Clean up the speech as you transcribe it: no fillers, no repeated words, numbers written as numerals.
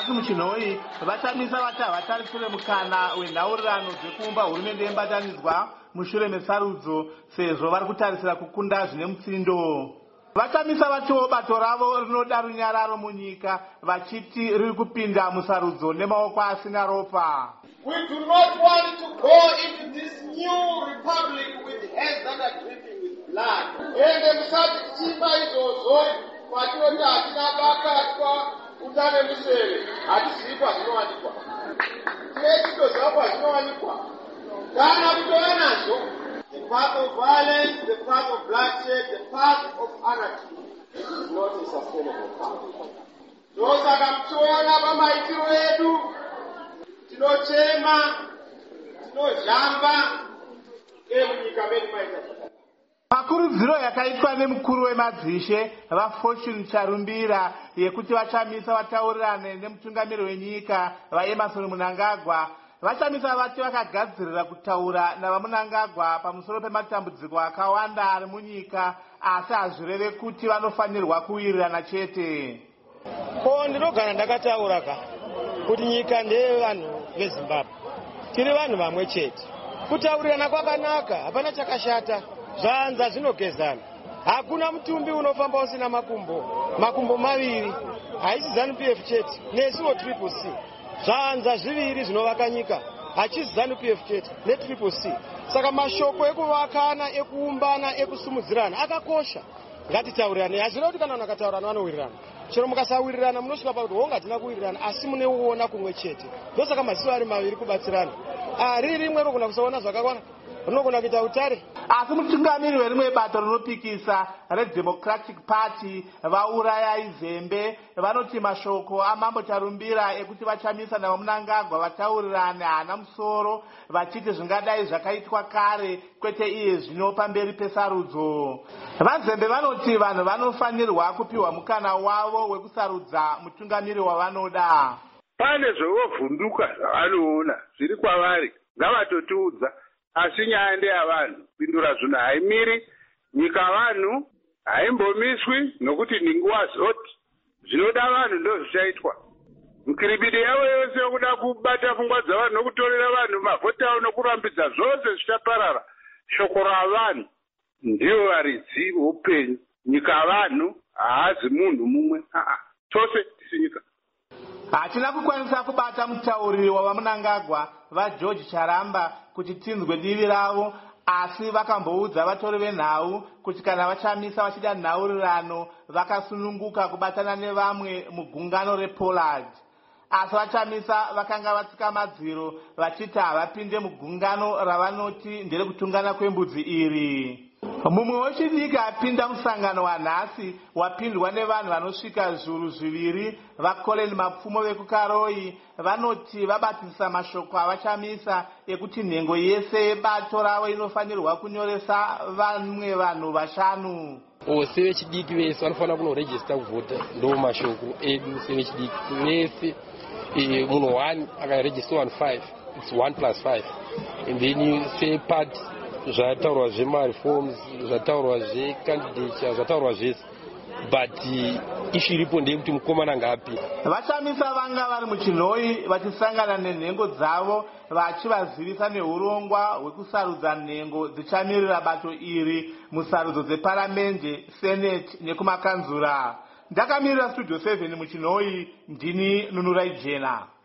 vati muchinhoi vachamisa vatarisire mukana wenhaurirano dzekuumba hurumende yembatanidzwa mushure mesarudzo sezvo vari kutarisira kukunda zvine mutsindo. Vachamisa vatiwo bato ravo rinoda runyararo munyika vachiti riri kupinda musarudzo nemaoko asina ropa. We do not want to go into this new republic with heads that are dripping with blood. Ende musati tichimba izvozvo kwatinoti hatina bakatwa utane museve hatizivi kwazvinowanikwa. Tinechitoziva kwazvinowanikwa. Kana kutova nazvo, the path of violence, the path of bloodshed, the path of anarchy is not a sustainable path. Ndosaka muchiona pamaitiro edu tinochema, tinozhamba munyika medu maita zvakadai. Pakurudziro yakaitwa nemukuru wemadzishe vaFortune Charumbira yekuti vachamisa vataurirane nemutungamiri wenyika vaEmmerson Mnangagwa, vachamisa vati vakagadzirira kutaura navaMnangagwa pamusoro pematambudziko akawanda ari munyika, asi hazvireve kuti vanofanirwa kuwirirana chete. Ndinogara ndakataura kuti nyika ndeyevanhu veZimbabwe, tiri vanhu vamwe chete. Kutaurirana kwakanaka, hapana chakashata, zvanza zvinogezana. Hakuna mutumbi unofamba usina makumbo maviri, haisi ZANU-PF chete nesuwo Triple C. Zvanza zviviri zvinovaka nyika, hachisi ZANU-PF chete neTriple C. Saka mashoko ekuvakana, ekuumbana, ekusumudzirana akakosha. Ngatitaurirane, hazvina kuti kana vanhu vakataurana vanowirirana. Chero mukasawirirana munosvika pakuti honga hatina kuwirirana asi muneuona kumwe chete. Ndosaka masiso ari maviri kubatsirana. Riri rimwe rinogona kusaona zvakakwana, rinogona kuita utare. Asi mutungamiri werimwe bato rinopikisa reDemocratic Party vaurayai Zembe vanoti mashoko aMambo Charumbira ekuti vachamisa navaMnangagwa vataurirane haana musoro, vachiti zvingadai zvakaitwa kare kwete iye zvino pamberi pesarudzo. VaZembe vanoti vanhu vanofanirwa kupiwa mukana wavo wekusarudza mutungamiri wavanoda. Pane zvovhunduka zvavanoona zviri kwavari, ngavatotiudza. Asi nyaya ndeyavanhu, pindura zvinhu haimiri, nyika vanhu haimbomiswi nokuti ninguva zoti zvinoda vanhu ndozvichaitwa. Mikiribidi yavo yose yokuda kubata pfungwa dzavanhu nokutorera vanhu mavhoti avo nokurambidza zvose zvichaparara. Shoko ravanhu ndivo varidzi voupenyu. Nyika vanhu haazi munhu mumwe, tose tisi nyika. Hatina kukwanisa kubata mutauriri wavaMnangagwa vaGeorge Charamba kuti tinzwe divi ravo, asi vakamboudza vatori venhau kuti kana vachamisa vachida nhaurirano vakasununguka kubatana nevamwe mugungano rePollard. Asi vachamisa vakanga vatsika madziro vachiti havapinde mugungano ravanoti nderekutungana kwembudzi iri. Mumwe wechidiki apinda musangano wanhasi wapindwa nevanhu vanosvika zviuru zviviri vaColin Mapfumo vekuKaroi vanoti vabatisisa mashoko avachamisa ekuti nhengo yese yebato ravo inofanirwa kunyoresa vamwe vanhu vashanu. Sevechidiki vese vanofanira kunorejista kuvhota, ndo mashoko edu sevechidiki vese. Munhu 1 akarejista 1 it's 1 plus 5, and then you say part zvataurwa zvemareforms, zvataurwa zvecandidature, zvataurwa zvese, but ishu iripo ndeyekuti mukomana ngapi. Vachamisa vanga vari muchinhoi vachisangana nenhengo dzavo vachivazivisa neurongwa hwekusarudza nhengo dzichamirira bato iri musarudzo dzeparamende, senate nekumakanzura. Ndakamirira Studio 7 muchinhoi, ndini Nunurai Jena.